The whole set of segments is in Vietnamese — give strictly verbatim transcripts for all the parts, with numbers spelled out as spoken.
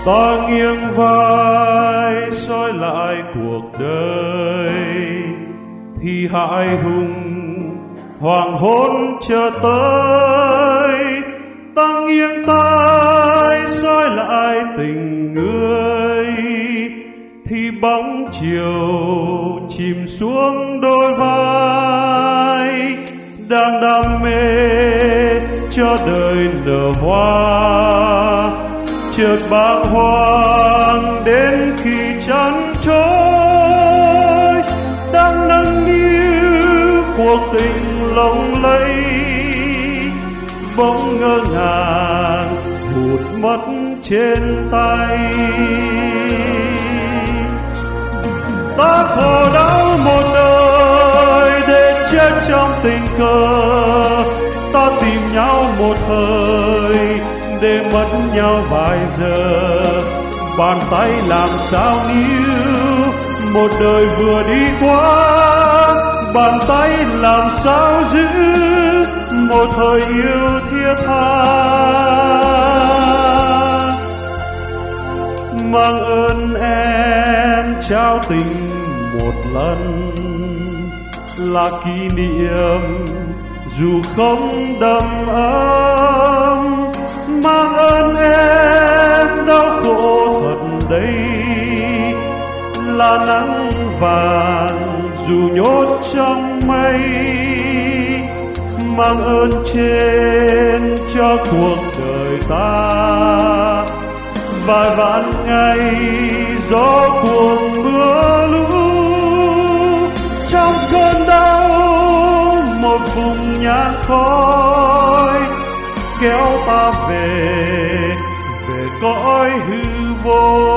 Ta nghiêng vai soi lại cuộc đời, thì hãi hùng hoàng hôn chờ tới. Ta nghiêng tai soi lại tình người, thì bóng chiều chìm xuống đôi vai. Đang đam mê cho đời nở hoa, chợt bàng hoàng đến khi chán trôi. Đang nâng niu cuộc tình lộng lẫy, bỗng ngỡ ngàng hụt mất trên tay. Ta khổ đau một đời để chết trong tình cờ, ta tìm nhau một thời để mất nhau vài giờ. Bàn tay làm sao níu một đời vừa đi qua, bàn tay làm sao giữ một thời yêu thiết tha. Mang ơn em trao tình một lần, là kỷ niệm dù không đầm ấm. Mang ơn em đau khổ thật đấy, là nắng vàng dù nhốt trong mây. Mang ơn trên cho cuộc đời ta, vài vạn ngày gió cuồng mưa lũ. Trong cơn đau một vùng nhang khói kéo ta về, về cõi hư vô.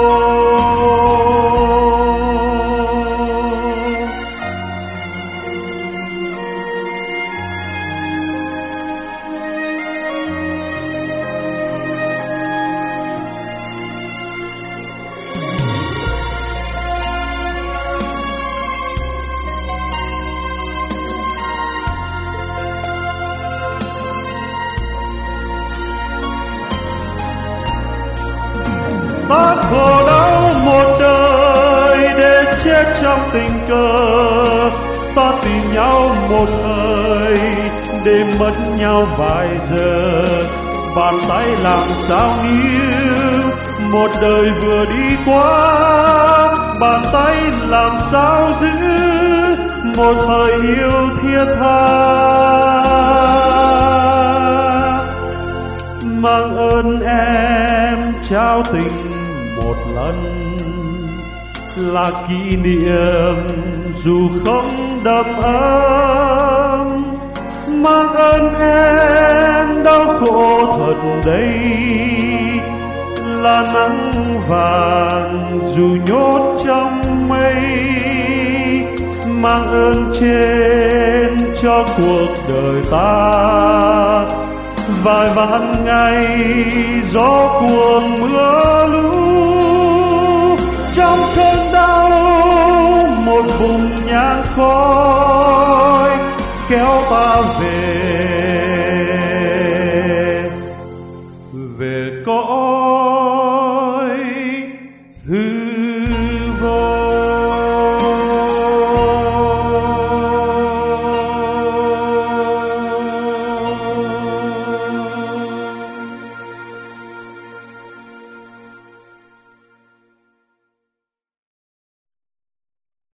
Ta khổ đau một đời để chết trong tình cờ, ta tìm nhau một thời để mất nhau vài giờ. Bàn tay làm sao níu một đời vừa đi qua, bàn tay làm sao giữ một thời yêu thiết tha. Mang ơn em trao tình một lần, là kỷ niệm dù không đầm ấm. Mang ơn em đau khổ thật đấy, là nắng vàng dù nhốt trong mây. Mang ơn trên cho cuộc đời ta, vài vạn ngày gió cuồng mưa lũ. Trong cơn đau một vùng nhang khói kéo ta về, về cõi hư vô.